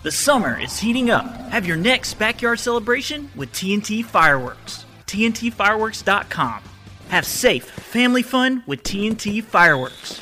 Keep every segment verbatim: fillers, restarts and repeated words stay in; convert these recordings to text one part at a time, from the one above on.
The summer is heating up. Have your next backyard celebration with T N T Fireworks. T N T fireworks dot com. Have safe family fun with T N T Fireworks.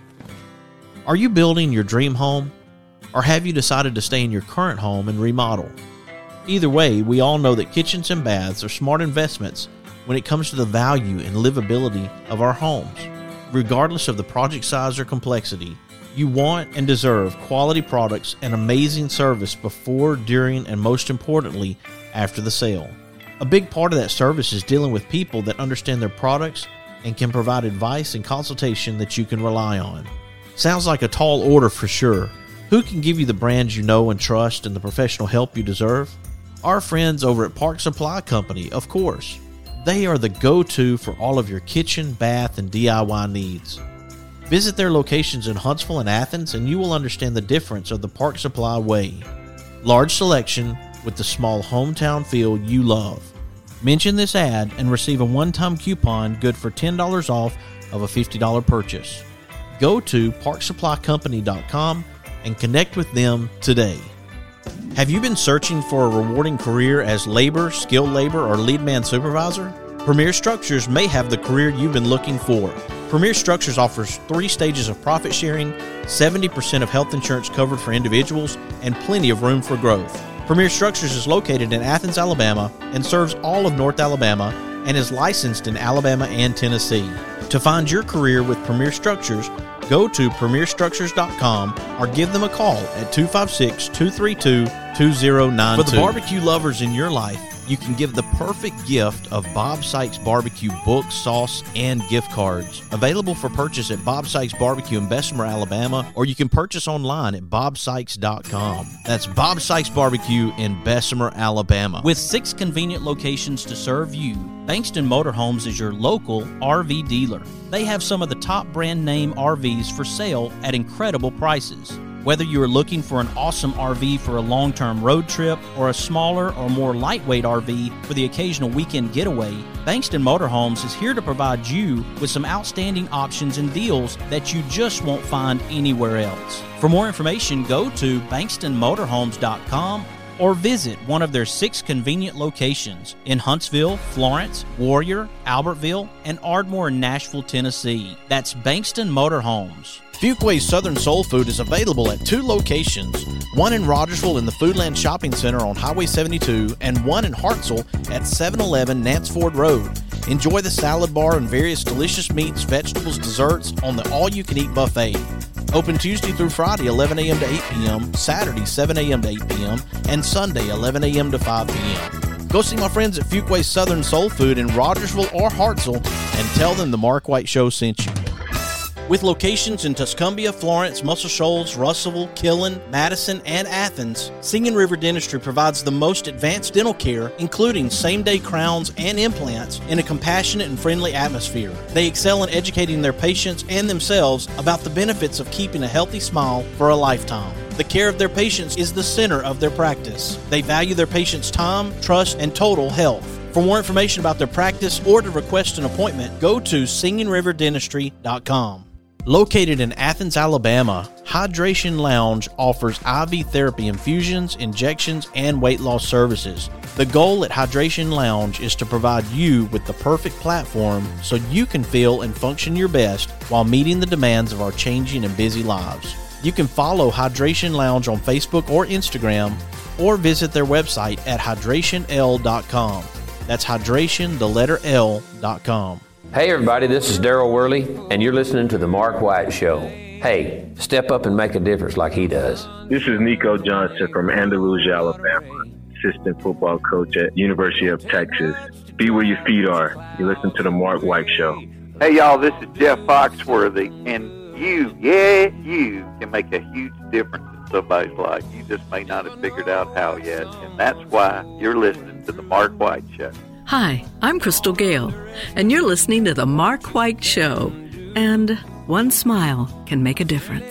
Are you building your dream home? Or have you decided to stay in your current home and remodel? Either way, we all know that kitchens and baths are smart investments when it comes to the value and livability of our homes. Regardless of the project size or complexity, you want and deserve quality products and amazing service before, during, and most importantly, after the sale. A big part of that service is dealing with people that understand their products and can provide advice and consultation that you can rely on. Sounds like a tall order for sure. Who can give you the brands you know and trust and the professional help you deserve? Our friends over at Park Supply Company, of course. They are the go-to for all of your kitchen, bath, and D I Y needs. Visit their locations in Huntsville and Athens, and you will understand the difference of the Park Supply way. Large selection with the small hometown feel you love. Mention this ad and receive a one-time coupon good for ten dollars off of a fifty dollars purchase. Go to park supply company dot com and connect with them today. Have you been searching for a rewarding career as labor, skilled labor, or lead man supervisor? Premier Structures may have the career you've been looking for. Premier Structures offers three stages of profit sharing, seventy percent of health insurance covered for individuals, and plenty of room for growth. Premier Structures is located in Athens, Alabama, and serves all of North Alabama, and is licensed in Alabama and Tennessee. To find your career with Premier Structures, go to premier structures dot com or give them a call at two five six, two three two, two zero nine two. For the barbecue lovers in your life, you can give the perfect gift of Bob Sykes Barbecue book, sauce, and gift cards. Available for purchase at Bob Sykes Barbecue in Bessemer, Alabama, or you can purchase online at bob sykes dot com. That's Bob Sykes Barbecue in Bessemer, Alabama. With six convenient locations to serve you, Bankston Motorhomes is your local R V dealer. They have some of the top brand name R Vs for sale at incredible prices. Whether you are looking for an awesome R V for a long-term road trip or a smaller or more lightweight R V for the occasional weekend getaway, Bankston Motorhomes is here to provide you with some outstanding options and deals that you just won't find anywhere else. For more information, go to bankston motorhomes dot com or visit one of their six convenient locations in Huntsville, Florence, Warrior, Albertville, and Ardmore in Nashville, Tennessee. That's Bankston Motorhomes. Fuquay's Southern Soul Food is available at two locations, one in Rogersville in the Foodland Shopping Center on Highway seventy-two and one in Hartselle at seven eleven Nance Ford Road. Enjoy the salad bar and various delicious meats, vegetables, desserts on the all-you-can-eat buffet. Open Tuesday through Friday, eleven a.m. to eight p.m., Saturday, seven a.m. to eight p.m., and Sunday, eleven a.m. to five p.m. Go see my friends at Fuquay's Southern Soul Food in Rogersville or Hartselle and tell them the Mark White Show sent you. With locations in Tuscumbia, Florence, Muscle Shoals, Russellville, Killen, Madison, and Athens, Singing River Dentistry provides the most advanced dental care, including same-day crowns and implants, in a compassionate and friendly atmosphere. They excel in educating their patients and themselves about the benefits of keeping a healthy smile for a lifetime. The care of their patients is the center of their practice. They value their patients' time, trust, and total health. For more information about their practice or to request an appointment, go to singing river dentistry dot com. Located in Athens, Alabama, Hydration Lounge offers I V therapy infusions, injections, and weight loss services. The goal at Hydration Lounge is to provide you with the perfect platform so you can feel and function your best while meeting the demands of our changing and busy lives. You can follow Hydration Lounge on Facebook or Instagram, or visit their website at hydration l dot com. That's hydration, the letter L, dot com. Hey everybody, this is Daryl Worley, and you're listening to The Mark White Show. Hey, step up and make a difference like he does. This is Nico Johnson from Andalusia, Alabama, assistant football coach at University of Texas. Be where your feet are. You listen to The Mark White Show. Hey y'all, this is Jeff Foxworthy, and you, yeah, you can make a huge difference in somebody's life. You just may not have figured out how yet, and that's why you're listening to The Mark White Show. Hi, I'm Crystal Gale, and you're listening to The Mark White Show. And one smile can make a difference.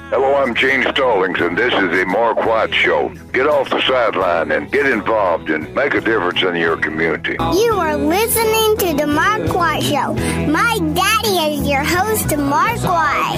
Hello, I'm Gene Stallings, and this is the Mark White Show. Get off the sideline and get involved and make a difference in your community. You are listening to the Mark White Show. My daddy is your host, Mark White.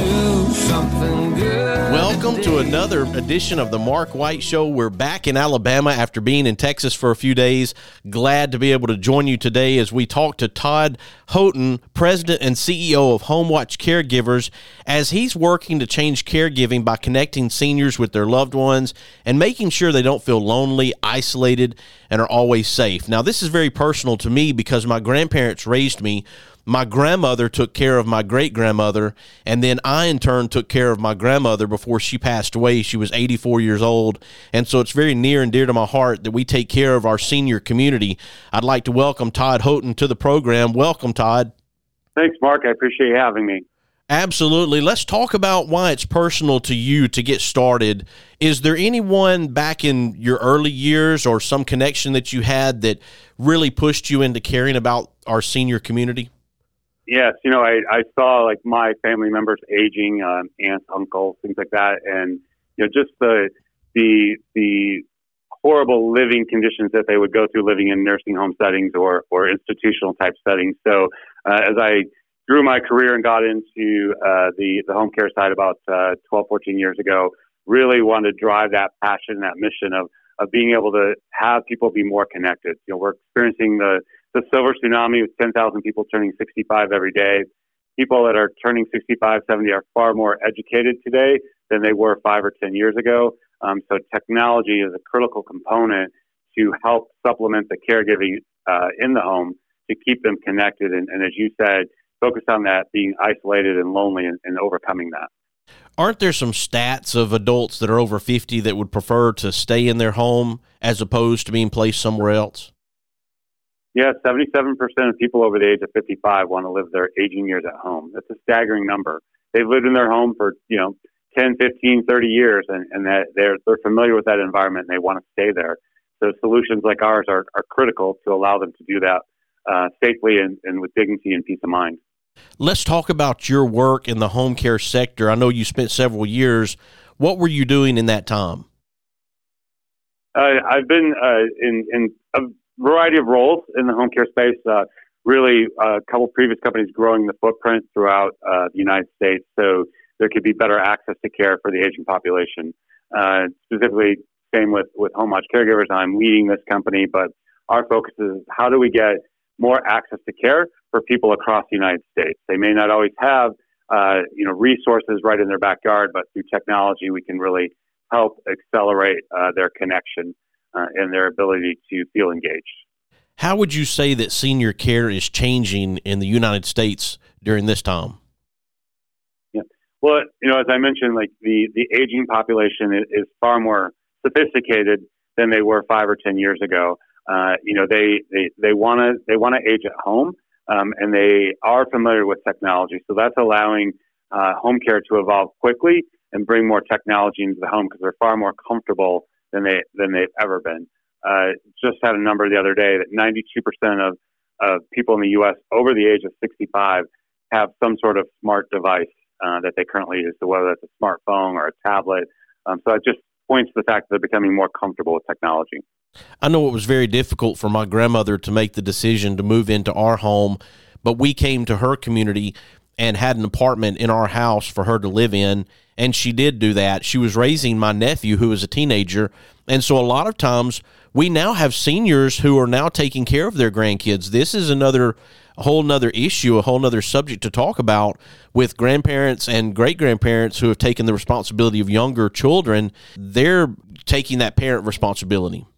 Welcome to another edition of the Mark White Show. We're back in Alabama after being in Texas for a few days. Glad to be able to join you today as we talk to Todd Houghton, President and C E O of HomeWatch Caregivers, as he's working to change caregiving by connecting seniors with their loved ones and making sure they don't feel lonely, isolated, and are always safe. Now, this is very personal to me because my grandparents raised me. My grandmother took care of my great-grandmother, and then I, in turn, took care of my grandmother before she passed away. She was eighty-four years old, and so it's very near and dear to my heart that we take care of our senior community. I'd like to welcome Todd Houghton to the program. Welcome, Todd. Thanks, Mark. I appreciate you having me. Absolutely. Let's talk about why it's personal to you to get started. Is there anyone back in your early years or some connection that you had that really pushed you into caring about our senior community? Yes, you know, I, I saw like my family members aging, um, aunts, uncles, things like that, and you know, just the the the horrible living conditions that they would go through living in nursing home settings or or institutional type settings. So uh, as I grew my career and got into uh, the the home care side about uh, twelve, fourteen years ago, really wanted to drive that passion, that mission of of being able to have people be more connected. You know, we're experiencing the the silver tsunami with ten thousand people turning sixty-five every day. People that are turning sixty-five, seventy are far more educated today than they were five or ten years ago. Um, so technology is a critical component to help supplement the caregiving uh, in the home to keep them connected. And, and as you said, focus on that being isolated and lonely and, and overcoming that. Aren't there some stats of adults that are over fifty that would prefer to stay in their home as opposed to being placed somewhere else? Yeah, seventy-seven percent of people over the age of fifty-five want to live their aging years at home. That's a staggering number. They've lived in their home for, you know, ten, fifteen, thirty years, and, and that they're, they're familiar with that environment and they want to stay there. So solutions like ours are, are critical to allow them to do that uh, safely and, and with dignity and peace of mind. Let's talk about your work in the home care sector. I know you spent several years. What were you doing in that time? Uh, I've been uh, in, in a variety of roles in the home care space. Uh, really, uh, a couple previous companies growing the footprint throughout uh, the United States so there could be better access to care for the aging population. Uh, specifically, same with, with HomeWatch Caregivers. I'm leading this company, but our focus is how do we get more access to care for people across the United States. They may not always have uh, you know, resources right in their backyard, but through technology, we can really help accelerate uh, their connection uh, and their ability to feel engaged. How would you say that senior care is changing in the United States during this time? Yeah. Well, you know, as I mentioned, like the, the aging population is, is far more sophisticated than they were five or ten years ago. Uh, you know, they they they want to they want to age at home, um, and they are familiar with technology. So that's allowing uh, home care to evolve quickly and bring more technology into the home because they're far more comfortable than they than they've ever been. Uh, just had a number the other day that ninety-two percent of of people in the U S over the age of sixty-five have some sort of smart device uh, that they currently use. So whether that's a smartphone or a tablet, um, so it just points to the fact that they're becoming more comfortable with technology. I know it was very difficult for my grandmother to make the decision to move into our home, but we came to her community and had an apartment in our house for her to live in, and she did do that. She was raising my nephew, who was a teenager, and so a lot of times we now have seniors who are now taking care of their grandkids. This is another a whole nother issue, a whole nother subject to talk about with grandparents and great-grandparents who have taken the responsibility of younger children. They're taking that parent responsibility.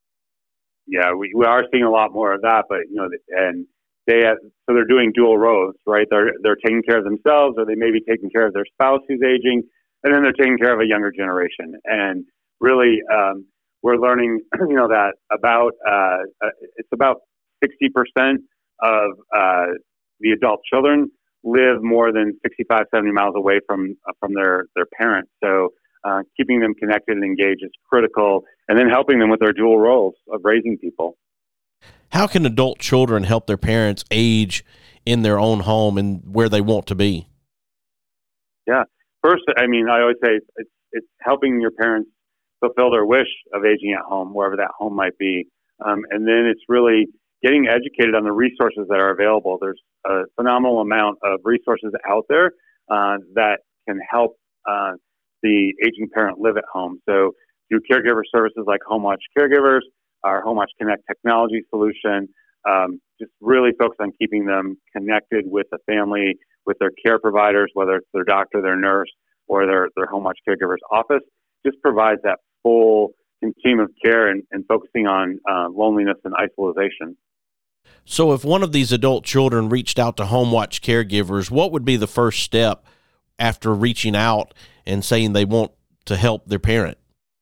Yeah, we, we are seeing a lot more of that, but, you know, and they have, so they're doing dual roles, right? They're, they're taking care of themselves, or they may be taking care of their spouse who's aging, and then they're taking care of a younger generation. And really, um, we're learning, you know, that about, uh, it's about sixty percent of uh, the adult children live more than sixty-five, seventy miles away from, uh, from their, their parents. So uh, keeping them connected and engaged is critical, and then helping them with their dual roles of raising people. How can adult children help their parents age in their own home and where they want to be? Yeah. first, I mean, I always say it's, it's helping your parents fulfill their wish of aging at home, wherever that home might be. Um, and then it's really getting educated on the resources that are available. There's a phenomenal amount of resources out there uh, that can help uh, the aging parent live at home. So through caregiver services like HomeWatch Caregivers, our HomeWatch Connect technology solution, um, just really focus on keeping them connected with the family, with their care providers, whether it's their doctor, their nurse, or their, their HomeWatch Caregivers office, just provides that full continuum of care and, and focusing on uh, loneliness and isolation. So if one of these adult children reached out to HomeWatch Caregivers, what would be the first step after reaching out and saying they want to help their parent?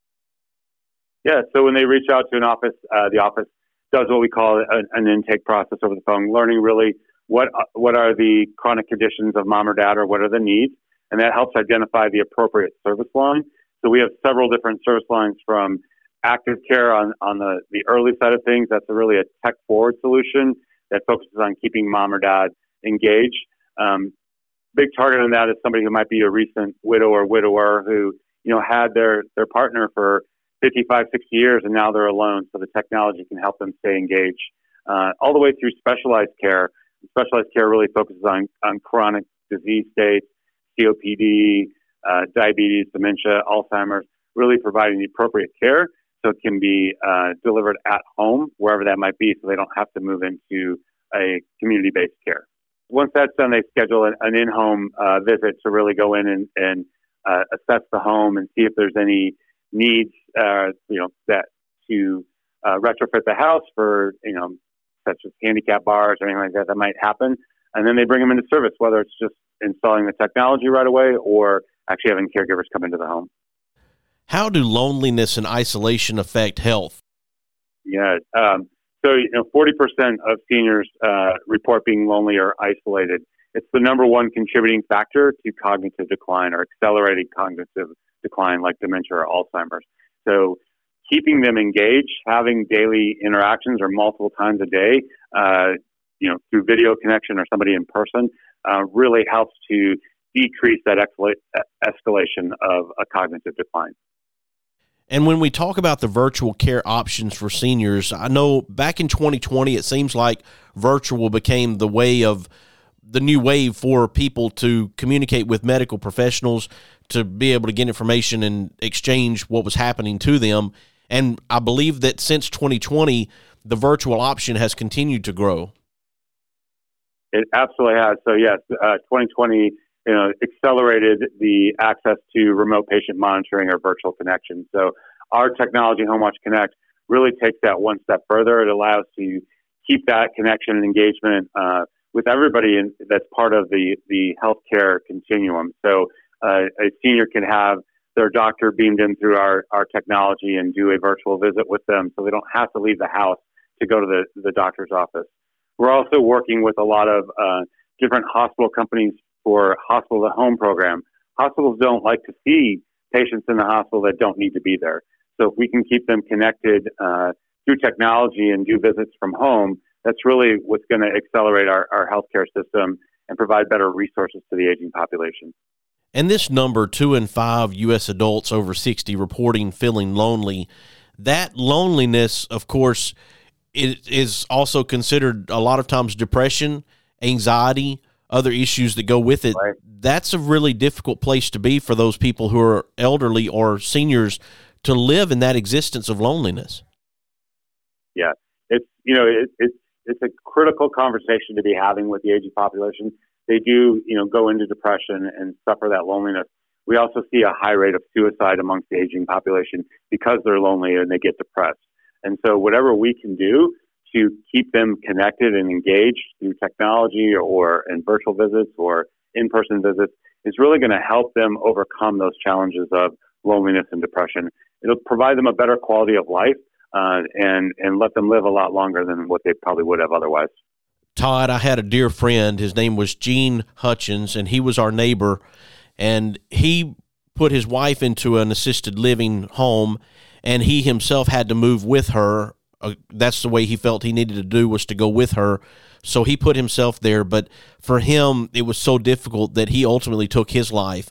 Yeah, so when they reach out to an office, uh, the office does what we call an, an intake process over the phone, learning really what what are the chronic conditions of mom or dad, or what are the needs, and that helps identify the appropriate service line. So we have several different service lines, from active care on, on the, the early side of things. That's a really a tech-forward solution that focuses on keeping mom or dad engaged. Um, big target on that is somebody who might be a recent widow or widower who, you know, had their, their partner for fifty-five, sixty years, and now they're alone. So the technology can help them stay engaged. Uh, all the way through specialized care. Specialized care really focuses on, on chronic disease states, C O P D, uh, diabetes, dementia, Alzheimer's, really providing the appropriate care so it can be uh, delivered at home, wherever that might be, so they don't have to move into a community-based care. Once that's done, they schedule an, an in-home uh, visit to really go in and, and uh, assess the home and see if there's any needs, uh, you know, that to uh, retrofit the house for, you know, such as handicap bars or anything like that that might happen. And then they bring them into service, whether it's just installing the technology right away or actually having caregivers come into the home. How do loneliness and isolation affect health? Yeah. Um, so, you know, forty percent of seniors uh, report being lonely or isolated. It's the number one contributing factor to cognitive decline or accelerated cognitive decline like dementia or Alzheimer's. So keeping them engaged, having daily interactions or multiple times a day, uh, you know, through video connection or somebody in person, uh, really helps to decrease that escalation of a cognitive decline. And when we talk about the virtual care options for seniors, I know back in twenty twenty, it seems like virtual became the way of the new wave for people to communicate with medical professionals, to be able to get information and exchange what was happening to them. And I believe that since twenty twenty, the virtual option has continued to grow. It absolutely has. So yes, uh, twenty twenty, you know, accelerated the access to remote patient monitoring or virtual connection. So our technology, HomeWatch Connect, really takes that one step further. It allows to keep that connection and engagement uh, with everybody in, that's part of the, the healthcare continuum. So uh, a senior can have their doctor beamed in through our, our technology and do a virtual visit with them, so they don't have to leave the house to go to the, the doctor's office. We're also working with a lot of uh, different hospital companies for hospital at home program. Hospitals don't like to see patients in the hospital that don't need to be there. So if we can keep them connected uh, through technology and do visits from home, that's really what's going to accelerate our, our healthcare system and provide better resources to the aging population. And this number, two in five U S adults over sixty reporting feeling lonely, that loneliness, of course, it is also considered a lot of times depression, anxiety, other issues that go with it. Right. That's a really difficult place to be for those people who are elderly or seniors to live in that existence of loneliness. Yeah, it's, you know, it, it's, it's a critical conversation to be having with the aging population. They do, you know, go into depression and suffer that loneliness. We also see a high rate of suicide amongst the aging population because they're lonely and they get depressed. And so whatever we can do to keep them connected and engaged through technology or in virtual visits or in-person visits is really going to help them overcome those challenges of loneliness and depression. It'll provide them a better quality of life uh, and, and let them live a lot longer than what they probably would have otherwise. Todd, I had a dear friend. His name was Gene Hutchins, and he was our neighbor. And he put his wife into an assisted living home, and he himself had to move with her. Uh, that's the way he felt he needed to do, was to go with her. So he put himself there. But for him, it was so difficult that he ultimately took his life.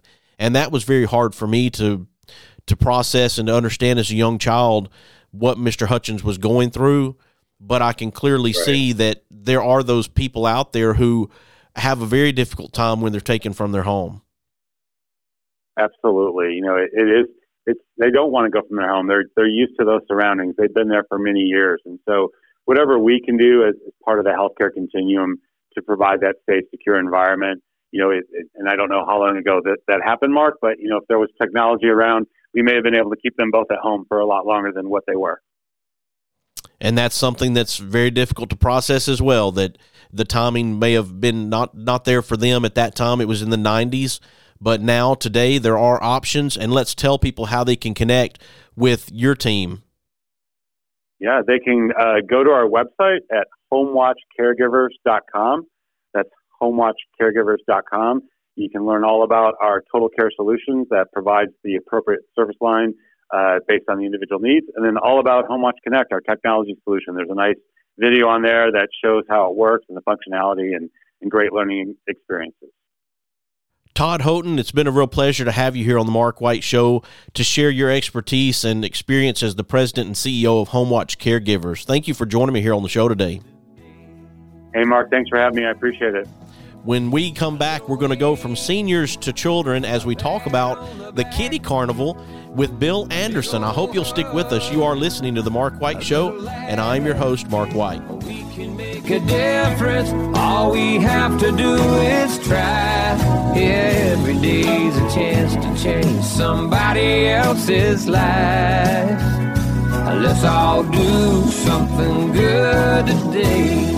And that was very hard for me to to process and to understand as a young child what Mister Hutchins was going through. But I can clearly right. see that there are those people out there who have a very difficult time when they're taken from their home. Absolutely. You know, it, it is, it's, they don't want to go from their home. They're, they're used to those surroundings. They've been there for many years. And so whatever we can do as, as part of the healthcare continuum to provide that safe, secure environment, you know, it, it, and I don't know how long ago that, that happened, Mark, but, you know, if there was technology around, we may have been able to keep them both at home for a lot longer than what they were. And that's something that's very difficult to process as well, that the timing may have been not, not there for them at that time. It was in the nineties, but now today there are options, and let's tell people how they can connect with your team. Yeah, they can uh, go to our website at home watch caregivers dot com. That's home watch caregivers dot com. You can learn all about our total care solutions that provides the appropriate service line uh, based on the individual needs, and then all about HomeWatch Connect, our technology solution. There's a nice video on there that shows how it works and the functionality and, and great learning experiences. Todd Houghton, it's been a real pleasure to have you here on the Mark White Show to share your expertise and experience as the president and C E O of HomeWatch Caregivers. Thank you for joining me here on the show today. Hey, Mark, thanks for having me. I appreciate it. When we come back, we're going to go from seniors to children as we talk about the Kiddie Carnival with Bill Anderson. I hope you'll stick with us. You are listening to The Mark White Show, and I'm your host, Mark White. We can make a difference. All we have to do is try. Yeah, every day's a chance to change somebody else's life. Let's all do something good today.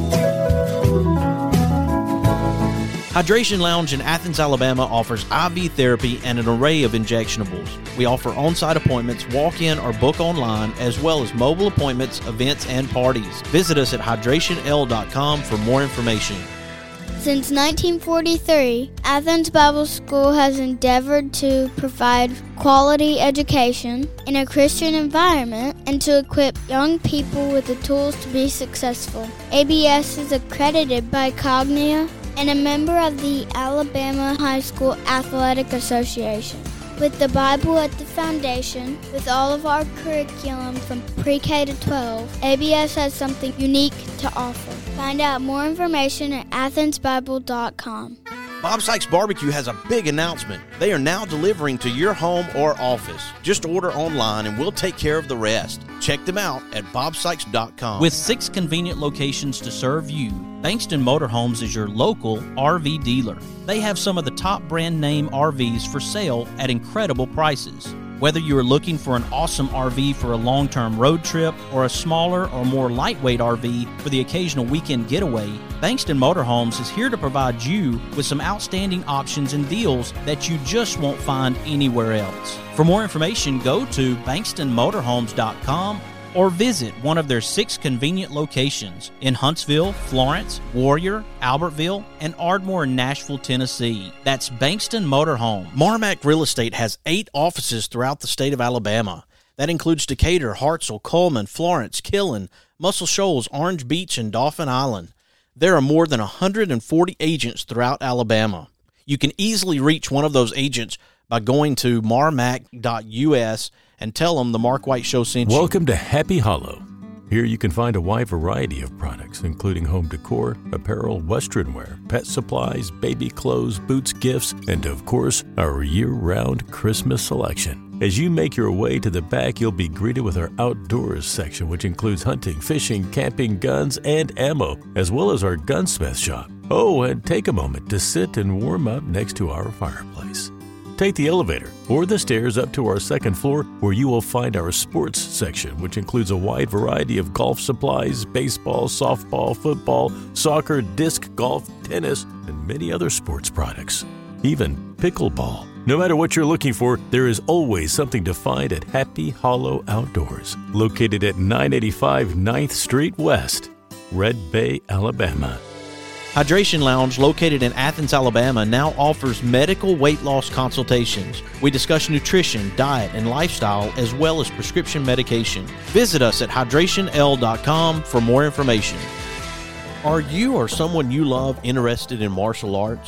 Hydration Lounge in Athens, Alabama offers I V therapy and an array of injectionables. We offer on-site appointments, walk-in or book online, as well as mobile appointments, events, and parties. Visit us at hydration l dot com for more information. Since nineteen forty-three, Athens Bible School has endeavored to provide quality education in a Christian environment and to equip young people with the tools to be successful. A B S is accredited by Cognia and a member of the Alabama High School Athletic Association. With the Bible at the foundation, with all of our curriculum from pre-K to twelve, A B S has something unique to offer. Find out more information at athens bible dot com. Bob Sykes Barbecue has a big announcement. They are now delivering to your home or office. Just order online and we'll take care of the rest. Check them out at bob sykes dot com. With six convenient locations to serve you, Bankston Motorhomes is your local R V dealer. They have some of the top brand name R Vs for sale at incredible prices. Whether you are looking for an awesome R V for a long-term road trip or a smaller or more lightweight R V for the occasional weekend getaway, Bankston Motorhomes is here to provide you with some outstanding options and deals that you just won't find anywhere else. For more information, go to bankston motorhomes dot com or visit one of their six convenient locations in Huntsville, Florence, Warrior, Albertville, and Ardmore in Nashville, Tennessee. That's Bankston Motorhome. Marmac Real Estate has eight offices throughout the state of Alabama. That includes Decatur, Hartselle, Coleman, Florence, Killen, Muscle Shoals, Orange Beach, and Dauphin Island. There are more than one hundred forty agents throughout Alabama. You can easily reach one of those agents by going to marmac dot u s and tell them the Mark White Show sent you. Welcome to Happy Hollow. Here you can find a wide variety of products, including home decor, apparel, western wear, pet supplies, baby clothes, boots, gifts, and of course, our year-round Christmas selection. As you make your way to the back, you'll be greeted with our outdoors section, which includes hunting, fishing, camping, guns, and ammo, as well as our gunsmith shop. Oh, and take a moment to sit and warm up next to our fireplace. Take the elevator or the stairs up to our second floor, where you will find our sports section, which includes a wide variety of golf supplies, baseball, softball, football, soccer, disc golf, tennis, and many other sports products. Even pickleball. No matter what you're looking for, there is always something to find at Happy Hollow Outdoors, located at nine eighty-five ninth Street West, Red Bay, Alabama. Hydration Lounge, located in Athens, Alabama, now offers medical weight loss consultations. We discuss nutrition, diet, and lifestyle, as well as prescription medication. Visit us at hydration l dot com for more information. Are you or someone you love interested in martial arts?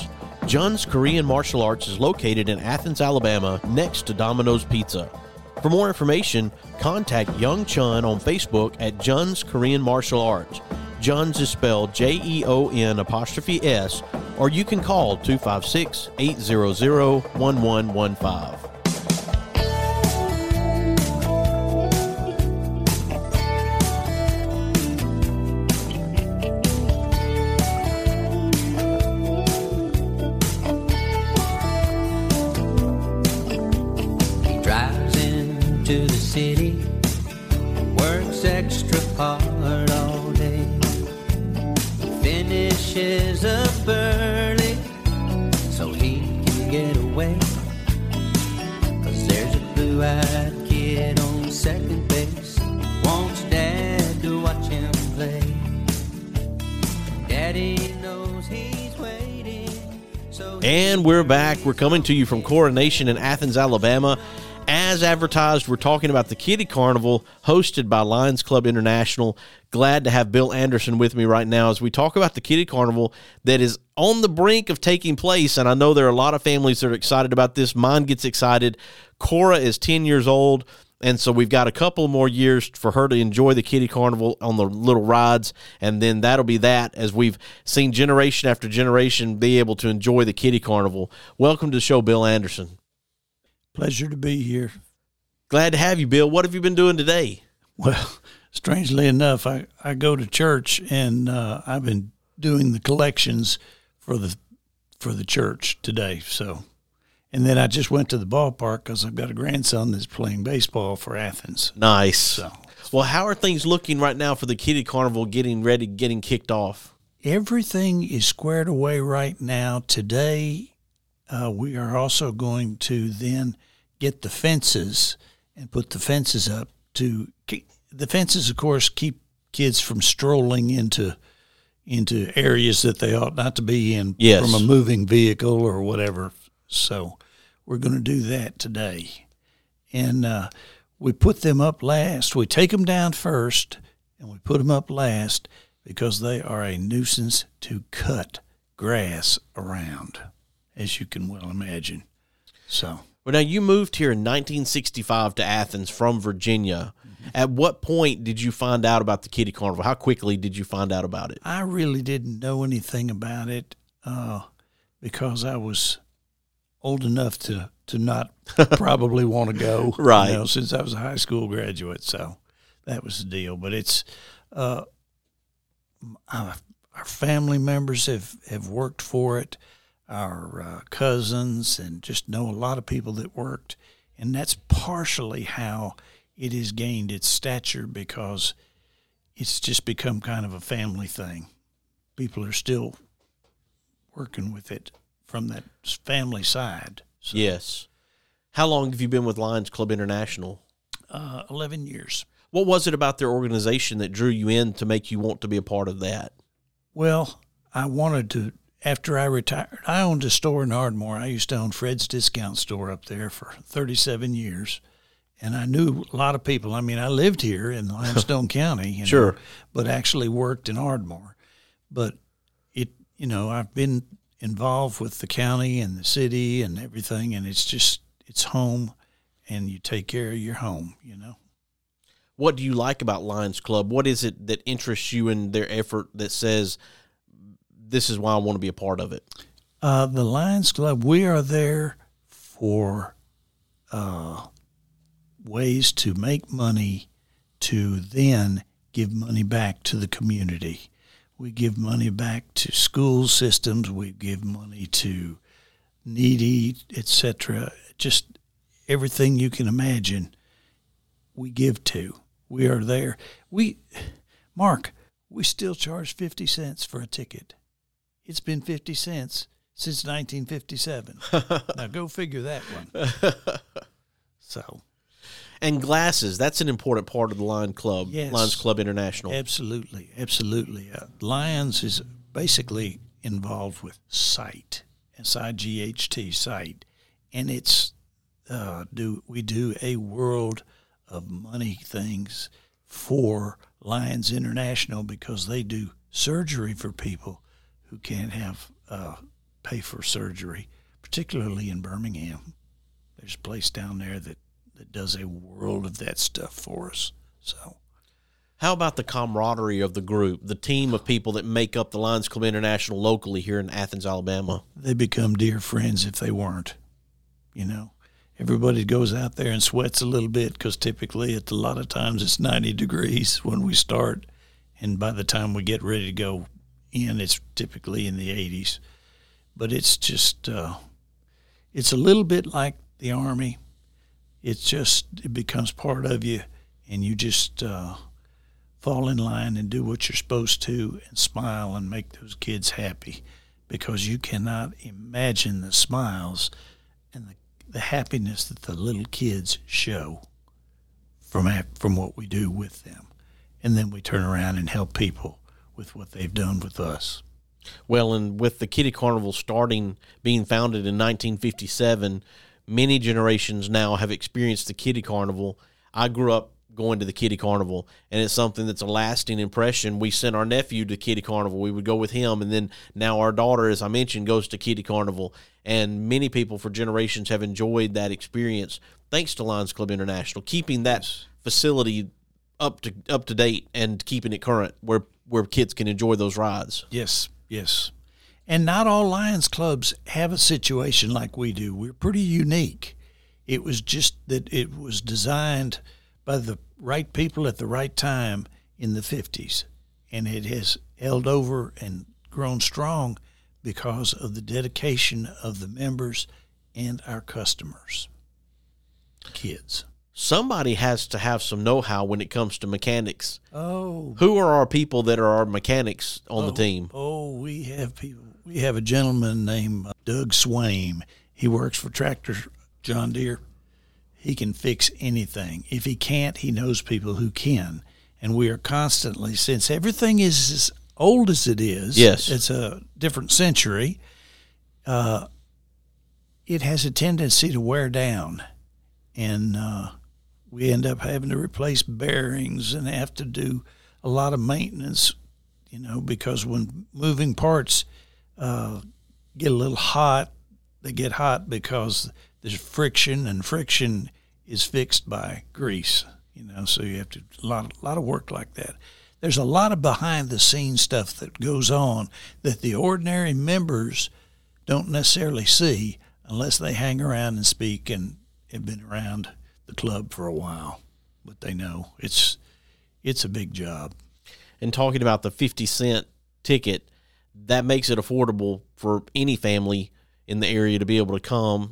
Jun's Korean Martial Arts is located in Athens, Alabama, next to Domino's Pizza. For more information, contact Young Chun on Facebook at Jun's Korean Martial Arts. Jun's is spelled J E O N apostrophe S, or you can call two five six, eight hundred, one one one five. To the city, works extra hard all day, finishes up early so he can get away, 'cause there's a blue-eyed kid on second base, wants dad to watch him play. Daddy knows he's waiting, so and we're back. We're coming to you from Coronation in Athens, Alabama. As advertised, we're talking about the Kiddie Carnival hosted by Lions Club International. Glad to have Bill Anderson with me right now as we talk about the Kiddie Carnival that is on the brink of taking place. And I know there are a lot of families that are excited about this. Mine gets excited. Cora is ten years old, and so we've got a couple more years for her to enjoy the Kiddie Carnival on the little rides, and then that'll be that as we've seen generation after generation be able to enjoy the Kiddie Carnival. Welcome to the show, Bill Anderson. Pleasure to be here. Glad to have you, Bill. What have you been doing today? Well, strangely enough, I, I go to church, and uh, I've been doing the collections for the for the church today. So, and then I just went to the ballpark because I've got a grandson that's playing baseball for Athens. Nice. So, well, how are things looking right now for the Kiddie Carnival getting ready, getting kicked off? Everything is squared away right now. Today, uh, we are also going to then get the fences and put the fences up to the fences, of course, keep kids from strolling into into areas that they ought not to be in yes. from a moving vehicle or whatever. So we're going to do that today. And uh, we put them up last. We take them down first, and we put them up last because they are a nuisance to cut grass around, as you can well imagine. So. Well, now, you moved here in nineteen sixty-five to Athens from Virginia. Mm-hmm. At what point did you find out about the Kiddie Carnival? How quickly did you find out about it? I really didn't know anything about it uh, because I was old enough to, to not probably want to go, right? You know, since I was a high school graduate, so that was the deal. But it's uh, our, our family members have, have worked for it. Our uh, cousins, and just know a lot of people that worked. And that's partially how it has gained its stature, because it's just become kind of a family thing. People are still working with it from that family side. So, yes. How long have you been with Lions Club International? Uh, eleven years. What was it about their organization that drew you in to make you want to be a part of that? Well, I wanted to. After I retired, I owned a store in Ardmore. I used to own Fred's Discount Store up there for thirty-seven years, and I knew a lot of people. I mean, I lived here in Limestone County, you know, sure, but actually worked in Ardmore. But it, you know, I've been involved with the county and the city and everything, and it's just it's home, and you take care of your home, you know. What do you like about Lions Club? What is it that interests you in their effort that says, this is why I want to be a part of it? Uh, the Lions Club, we are there for uh, ways to make money to then give money back to the community. We give money back to school systems. We give money to needy, et cetera. Just everything you can imagine, we give to. We are there. We, Mark, we still charge fifty cents for a ticket. It's been fifty cents since nineteen fifty-seven. Now go figure that one. So, and glasses, that's an important part of the Lions Club, yes, Lions Club International. Absolutely, absolutely. Uh, Lions is basically involved with sight, S I G H T, sight, and it's uh, do we do a world of money things for Lions International because they do surgery for people who can't have uh, pay for surgery, particularly in Birmingham. There's a place down there that, that does a world of that stuff for us. So, how about the camaraderie of the group, the team of people that make up the Lions Club International locally here in Athens, Alabama? They become dear friends if they weren't. You know, everybody goes out there and sweats a little bit because typically at a lot of times it's ninety degrees when we start, and by the time we get ready to go in, it's typically in the eighties. But it's just, uh, it's a little bit like the Army. It's just, it becomes part of you, and you just uh, fall in line and do what you're supposed to and smile and make those kids happy, because you cannot imagine the smiles and the, the happiness that the little kids show from from what we do with them. And then we turn around and help people with what they've done with us. Well, and with the Kiddie Carnival starting, being founded in nineteen fifty-seven, many generations now have experienced the Kiddie Carnival. I grew up going to the Kiddie Carnival, and it's something that's a lasting impression. We sent our nephew to Kiddie Carnival. We would go with him, and then now our daughter, as I mentioned, goes to Kiddie Carnival, and many people for generations have enjoyed that experience thanks to Lions Club International, keeping that facility up to up to date and keeping it current where, where kids can enjoy those rides. Yes, yes. And not all Lions Clubs have a situation like we do. We're pretty unique. It was just that it was designed by the right people at the right time in the fifties, and it has held over and grown strong because of the dedication of the members and our customers, kids. Somebody has to have some know-how when it comes to mechanics. Oh. Who are our people that are our mechanics on oh, the team? Oh, we have people. We have a gentleman named Doug Swaim. He works for Tractor John Deere. He can fix anything. If he can't, he knows people who can. And we are constantly, since everything is as old as it is, yes, it's a different century, uh, it has a tendency to wear down. And uh, we end up having to replace bearings and have to do a lot of maintenance, you know, because when moving parts uh, get a little hot, they get hot because there's friction, and friction is fixed by grease, you know, so you have to, a lot, a lot of work like that. There's a lot of behind-the-scenes stuff that goes on that the ordinary members don't necessarily see unless they hang around and speak and have been around the club for a while. But they know it's it's a big job. And talking about the fifty cent ticket, that makes it affordable for any family in the area to be able to come.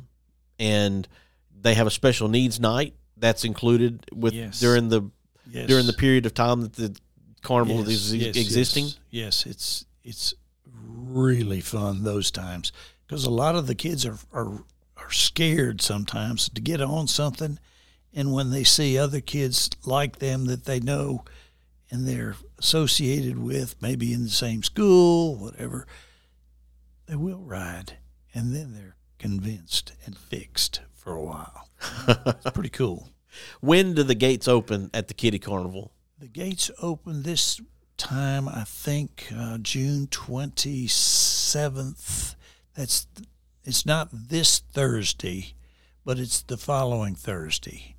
And they have a special needs night that's included with yes. during the yes. during the period of time that the carnival yes, is yes, existing. Yes, yes, it's it's really fun those times because a lot of the kids are, are are scared sometimes to get on something, and when they see other kids like them that they know and they're associated with, maybe in the same school, whatever, they will ride, and then they're convinced and fixed for a while. It's pretty cool. When do the gates open at the Kiddie Carnival? The gates open this time, I think, uh, June twenty-seventh. That's it's not this Thursday, but it's the following Thursday,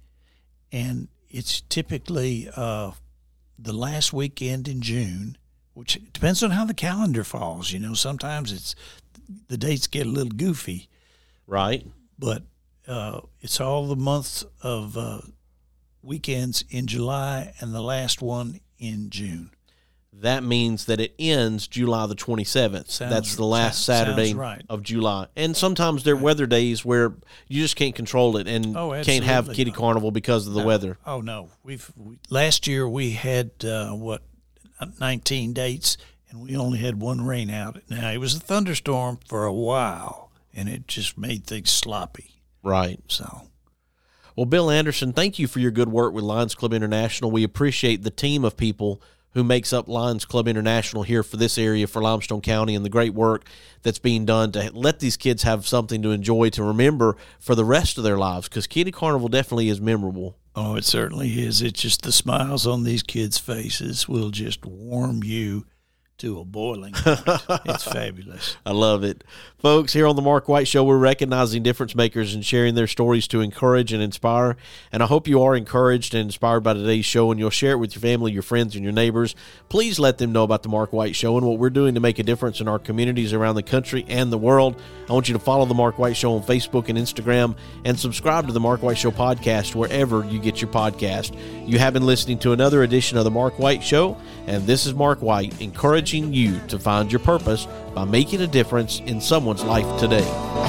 and it's typically uh, the last weekend in June, which depends on how the calendar falls. You know, sometimes it's the dates get a little goofy. Right. But uh, it's all the months of uh, weekends in July and the last one in June. That means that it ends July the twenty-seventh. Sounds, That's the last sounds Saturday right. of July. And sometimes there are weather days where you just can't control it and oh, can't have Kiddie not. Carnival because of the no. weather. Oh, no. We've we, Last year we had, uh, what, nineteen dates, and we only had one rain out. Now, it was a thunderstorm for a while, and it just made things sloppy. Right. So, well, Bill Anderson, thank you for your good work with Lions Club International. We appreciate the team of people who makes up Lions Club International here for this area, for Limestone County, and the great work that's being done to let these kids have something to enjoy, to remember for the rest of their lives, because Kiddie Carnival definitely is memorable. Oh, it certainly is. It's just the smiles on these kids' faces will just warm you to a boiling point. It's fabulous. I love it. Folks, here on the Mark White Show, we're recognizing difference makers and sharing their stories to encourage and inspire. And I hope you are encouraged and inspired by today's show, and you'll share it with your family, your friends, and your neighbors. Please let them know about the Mark White Show and what we're doing to make a difference in our communities around the country and the world. I want you to follow the Mark White Show on Facebook and Instagram, and subscribe to the Mark White Show podcast wherever you get your podcast. You have been listening to another edition of the Mark White Show, and this is Mark White, encouraging you to find your purpose by making a difference in someone's life today.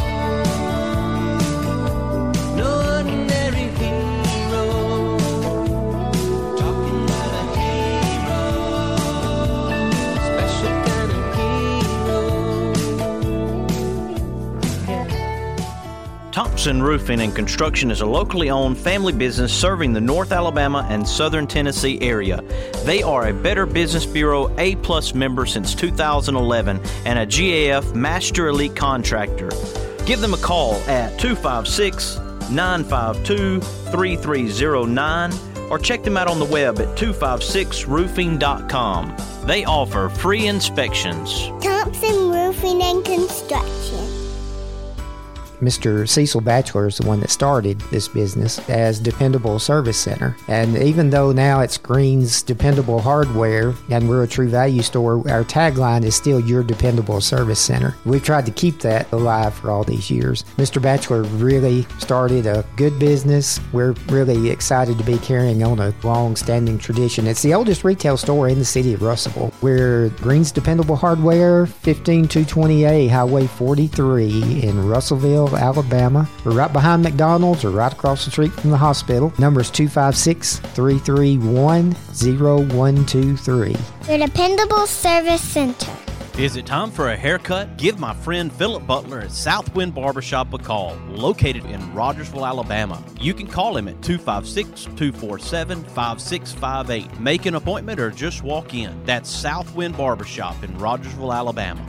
Thompson Roofing and Construction is a locally owned family business serving the North Alabama and Southern Tennessee area. They are a Better Business Bureau A-plus member since two thousand eleven and a G A F Master Elite Contractor. Give them a call at two five six, nine five two, three three zero nine or check them out on the web at two five six roofing dot com. They offer free inspections. Thompson Roofing and Construction. Mister Cecil Batchelor is the one that started this business as Dependable Service Center. And even though now it's Green's Dependable Hardware and we're a True Value store, our tagline is still Your Dependable Service Center. We've tried to keep that alive for all these years. Mister Batchelor really started a good business. We're really excited to be carrying on a long-standing tradition. It's the oldest retail store in the city of Russellville. We're Green's Dependable Hardware, fifteen two twenty A Highway forty-three in Russellville, Alabama. We're right behind McDonald's or right across the street from the hospital. Number is two five six, three three one, zero one two three. Your Dependable Service Center. Is it time for a haircut? Give my friend Philip Butler at Southwind Barbershop a call, located in Rogersville, Alabama. You can call him at two five six, two four seven, five six five eight. Make an appointment or just walk in. That's Southwind Barbershop in Rogersville, Alabama.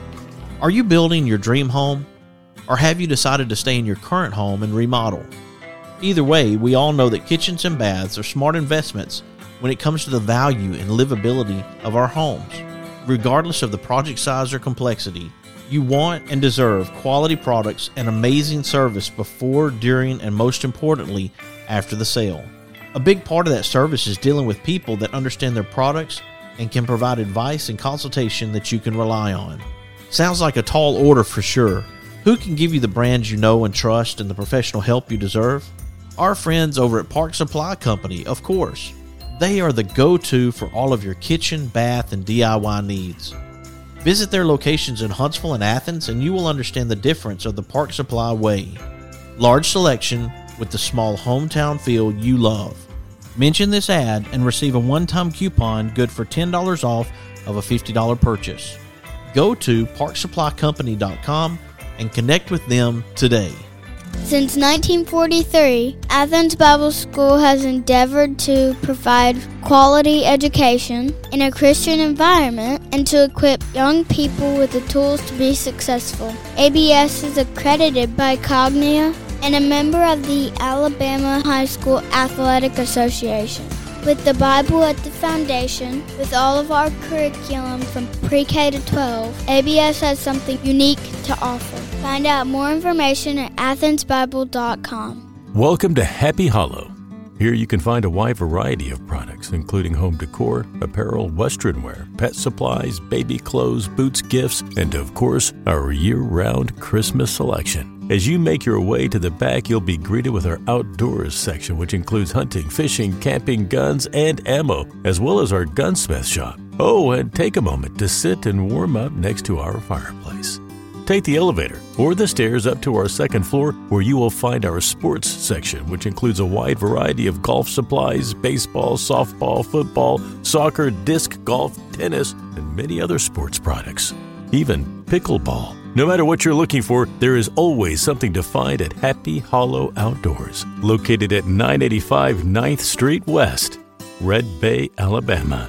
Are you building your dream home? Or have you decided to stay in your current home and remodel? Either way, we all know that kitchens and baths are smart investments when it comes to the value and livability of our homes. Regardless of the project size or complexity, you want and deserve quality products and amazing service before, during, and most importantly, after the sale. A big part of that service is dealing with people that understand their products and can provide advice and consultation that you can rely on. Sounds like a tall order for sure. Who can give you the brands you know and trust and the professional help you deserve? Our friends over at Park Supply Company, of course. They are the go-to for all of your kitchen, bath, and D I Y needs. Visit their locations in Huntsville and Athens, and you will understand the difference of the Park Supply way. Large selection with the small hometown feel you love. Mention this ad and receive a one-time coupon good for ten dollars off of a fifty dollars purchase. Go to park supply company dot com and connect with them today. Since nineteen forty-three, Athens Bible School has endeavored to provide quality education in a Christian environment and to equip young people with the tools to be successful. A B S is accredited by Cognia and a member of the Alabama High School Athletic Association. With the Bible at the foundation, with all of our curriculum from pre-K to twelve, A B S has something unique to offer. Find out more information at athens bible dot com. Welcome to Happy Hollow. Here you can find a wide variety of products, including home decor, apparel, western wear, pet supplies, baby clothes, boots, gifts, and of course, our year-round Christmas selection. As you make your way to the back, you'll be greeted with our outdoors section, which includes hunting, fishing, camping, guns, and ammo, as well as our gunsmith shop. Oh, and take a moment to sit and warm up next to our fireplace. Take the elevator or the stairs up to our second floor, where you will find our sports section, which includes a wide variety of golf supplies, baseball, softball, football, soccer, disc golf, tennis, and many other sports products. Even pickleball. No matter what you're looking for, there is always something to find at Happy Hollow Outdoors, located at nine eighty-five ninth Street West, Red Bay, Alabama.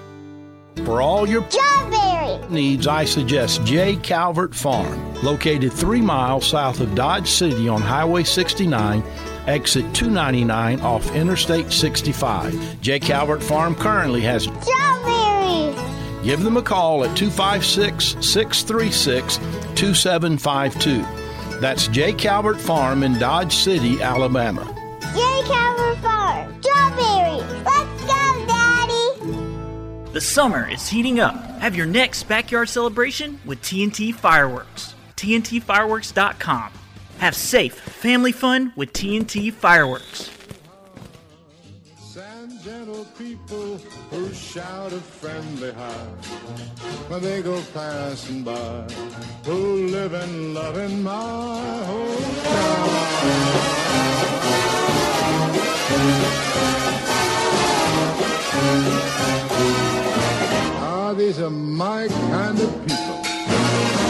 For all your strawberry needs, I suggest J. Calvert Farm, located three miles south of Dodge City on Highway sixty-nine, exit two ninety-nine off Interstate sixty-five. J. Calvert Farm currently has strawberries. Give them a call at two five six, six three six, two seven five two. That's J. Calvert Farm in Dodge City, Alabama. J. Calvert Farm. Strawberries. Let's go, Daddy. The summer is heating up. Have your next backyard celebration with T N T Fireworks. T N T fireworks dot com. Have safe family fun with T N T Fireworks. Sand gentle people who shout a friendly hi when they go passing by, who live and love in my hometown. Ah, these are my kind of people.